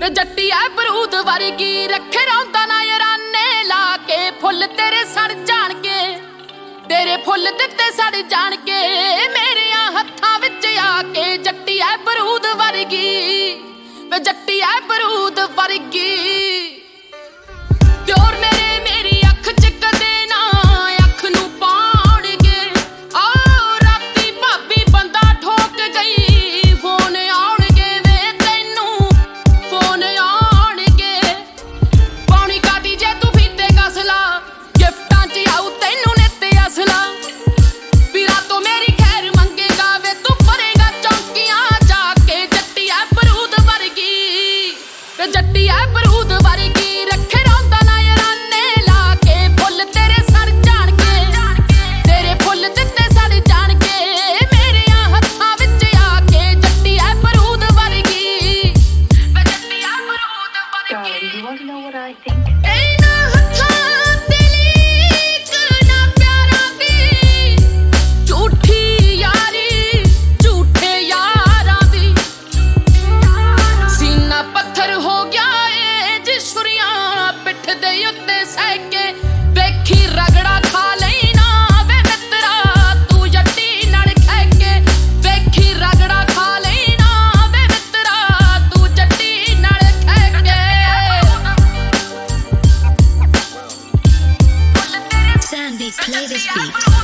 ਵੇ ਜੱਟੀ ਐ ਬਰੂਦ ਵਰਗੀ ਰੱਖੇ ਰੌਂਦਾ ਨਾ ਯਾਰਾਨੇ ਲਾ ਕੇ ਫੁੱਲ ਤੇਰੇ ਸੜ ਜਾਣਗੇ ਤੇਰੇ ਫੁੱਲ ਦਿੱਤੇ ਸੜ ਜਾਣਗੇ ਮੇਰਿਆਂ ਹੱਥਾਂ ਵਿੱਚ ਆ ਕੇ ਜੱਟੀ ਐ ਬਰੂਦ ਵਰਗੀ ਵੇ ਜੱਟੀ ਐ ਬਰੂਦ ਵਰਗੀ ਪਿਓਰ ਮੇਰੇ ਮੇਰੀ ਅੱਖ ਚ ਕਦੇ ਨਾ ਅੱਖ ਨੂੰ ਪਾਉਣਗੇ ਆ ਰਾਤੀ ਭਾਬੀ ਬੰਦਾ ਠੋਕ ਗਈ ਫੋਨ ਆਉਣਗੇ ਵੇ ਤੈਨੂੰ ਫੋਨ ਆਉਣਗੇ ਪਾਉਣੀ ਕਾਦੀ ਜੇ ਤੂੰ ਫੀਤੇ ਕਸਲਾ ਗਿਫਟਾਂ ਚ ਆਉ ਤੈਨੂੰ ਨਿੱਤ ਅਸਲਾ ਵੀਰਾ ਤੋਂ ਮੇਰੀ ਖੈਰ ਮੰਗੇਗਾ ਵੇ ਤੂੰ ਭਰੇਗਾ ਚੌਂਕੀਆਂ ਜਾ ਕੇ ਜੱਟੀ ਐ ਬਰੂਦ ਵਰਗੀ ਵੇ ਜੱਟੀ ਐ ਬਰੂਦ ਵਰਗੀ ਰੱਖੇ ਰੌਂਦਾ ਨਾ ਯਾਰਾਨੇ ਲਾ ਕੇ ਫੁੱਲ ਤੇਰੇ ਸੜ ਜਾਣਗੇ ਤੇਰੇ ਫੁੱਲ ਦਿੱਤੇ ਸੜ ਜਾਣਗੇ ਮੇਰਿਆਂ ਹੱਥਾਂ ਵਿੱਚ ਆ ਕੇ ਜੱਟੀ ਐ ਬਰੂਦ ਵਰਗੀ ਵੇ ਜੱਟੀ ਐ ਬਰੂਦ ਵਰਗੀ Darling, you want to know what I think? ਇਹਨਾਂ ਹੱਥਾਂ ਤੇ ਲੀਕ ਨਾ ਪਿਆਰਾਂ ਦੀ ਝੂਠੀ ਯਾਰੀ ਝੂਠੇ ਯਾਰਾਂ ਦੀ ਸੀਨਾ ਪੱਥਰ ਹੋ ਗਿਆ ਏ ਜਿਸ ਛੁਰੀਆਂ ਪਿੱਠ ਦੇ ਉੱਤੇ ਸਹਿ ਕੇ ਵੇਖੀ ਰਗੜਾ ਖਾ ਲੈਣਾ ਵੇ ਮਿੱਤਰਾ ਤੂੰ ਜੱਟੀ ਨਾਲ ਖਹਿ ਕੇ ਵੇਖੀ ਰਗੜਾ ਖਾ ਲੈਣਾ ਵੇ ਮਿੱਤਰਾ ਤੂੰ ਜੱਟੀ ਨਾਲ ਖਹਿ ਕੇ Sandy, play this beat.